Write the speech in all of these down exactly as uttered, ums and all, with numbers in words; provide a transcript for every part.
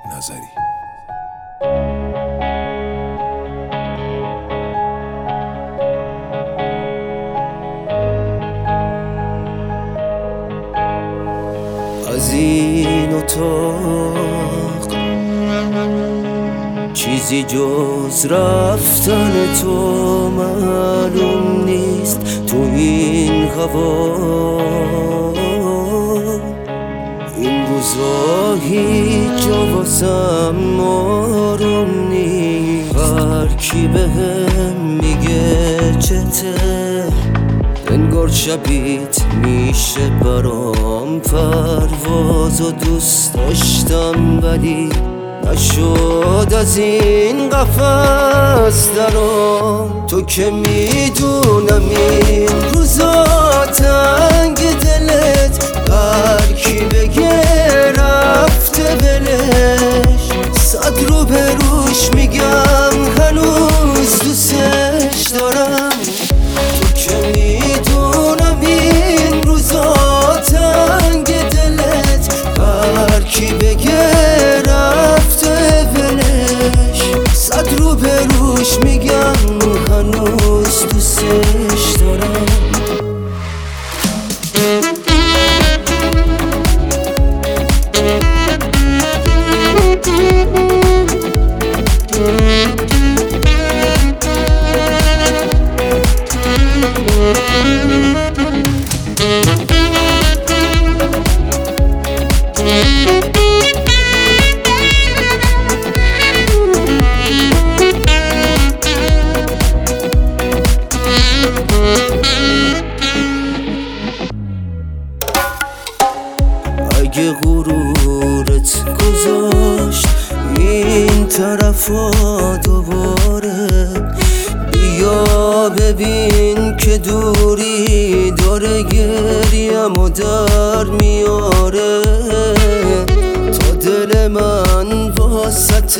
نظری. از این اتاق چیزی جز رفتن تو معلوم نیست. تو این هوا این روزا هیچ جا واسم آروم نیست. هر کی بهم میگه چته انگار شبیت میشه برام. پرواز و دوست داشتم ولی نشد از این قفس درام. تو که میدونم این روزا تنگ دلت هر کی بگه رفته ولش. صد رو به روش میگم هنوز دوستش دارم. تو که میدونم این روزا تنگ دلت هر کی بگه رفته ولش. صد رو به روش میگم هنوز دوستش دارم. اگه غرورت گذاشت این طرفا دوباره بیا ببین که دوری داره گریم و در میاره. تا دل من واسطه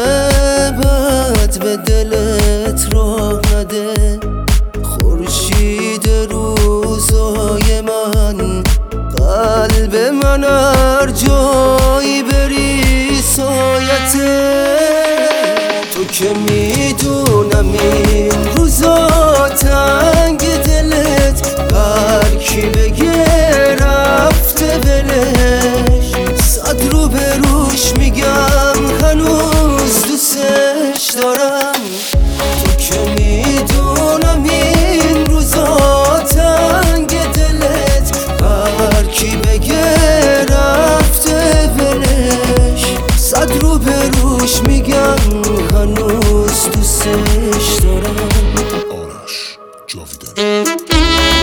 بد به دلت راه نده. خورشید روزای من قلب من هر جایی بری سایته. تو که میدونم این روزا تنگ دلت هر کی بگه رفته ولش. صد رو به روش میگم هنوز دوستش دارم. تو که میدونم این روزا تنگ دلت هر کی بگه رفته ولش. صد رو به روش میگم هنوز دوستش دارم. آرش جاویدانی.